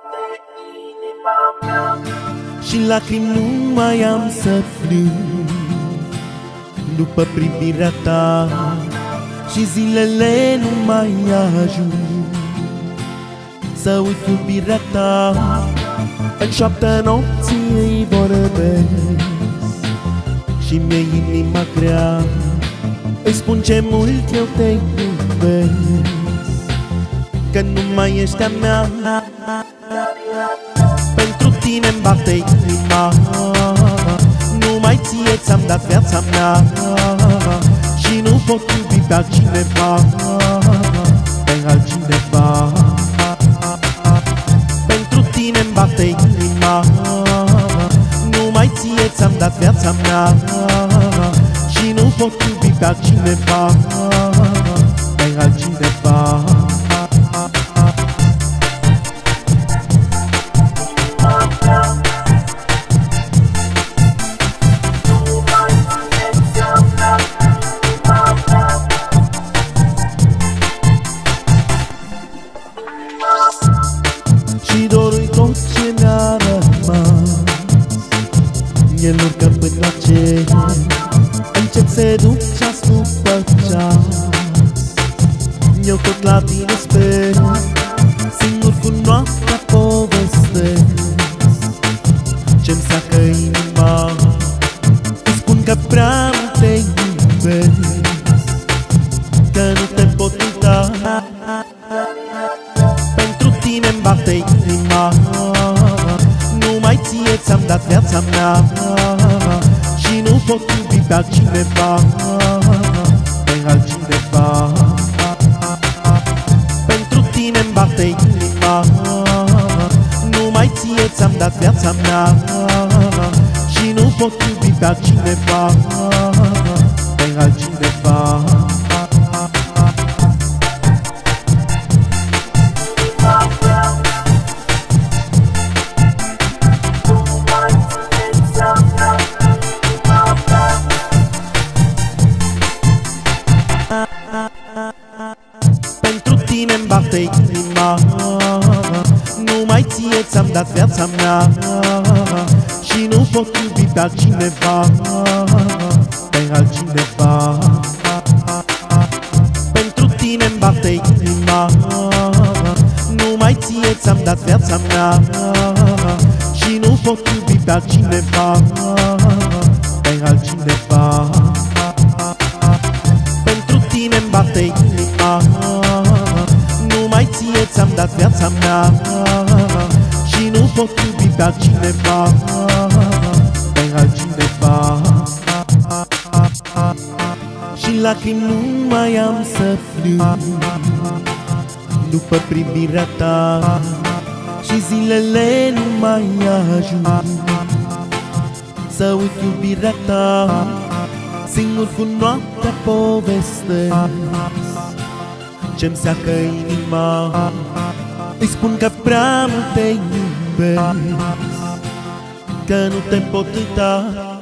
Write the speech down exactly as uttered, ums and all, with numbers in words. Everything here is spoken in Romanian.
Și lacrimi nu mai am să plâng după privirea ta, și zilele nu mai ajung să uit iubirea ta. În șoaptă nopții îi vorbesc și mi-e inima grea, îi spun ce mult eu te iubesc, că nu mai ești a mea. Pentru tine-mi bate inima, numai ție ți-am dat viața mea, și nu pot iubi pe altcineva, pe altcineva. Pentru tine-mi bate inima, numai ție ți-am dat viața mea, și nu pot iubi pe altcineva, pe altcineva. Și dorul-i tot ce mi-a rămas, el urcă până la cer, încet se duc ceas după ceas. Eu tot la tine sper, singur cu noaptea povestesc ce-mi seacă inima, îi spun că prea mult te iubesc, că nu te pot uita. Pentru tine-mi bate inima, numai ție ți-am dat viața mea, și nu pot iubi pe altcineva, pe altcineva. Pentru tine-mi bate inima, numai ție ți-am dat viața mea, și nu pot iubi pe altcineva, pe altcineva. Pentru tine-mi bate inima, numai ție ți-am dat viața mea, și nu pot iubi pe altcineva, pe altcineva. Pentru tine-mi bate inima, numai ție ți-am dat viața mea, și nu pot iubi pe altcineva, pe altcineva. Pentru tine-mi bate inima, numai ție ți-am dat viața mea, și nu pot iubi pe altcineva, pe altcineva. Și lacrimi nu mai am să plâng după privirea ta, și zilele nu mai ajung să uit iubirea ta. Singur cu noaptea povestesc ce-mi seacă inima, îi spun că prea mult te iubesc, că nu te pot uita.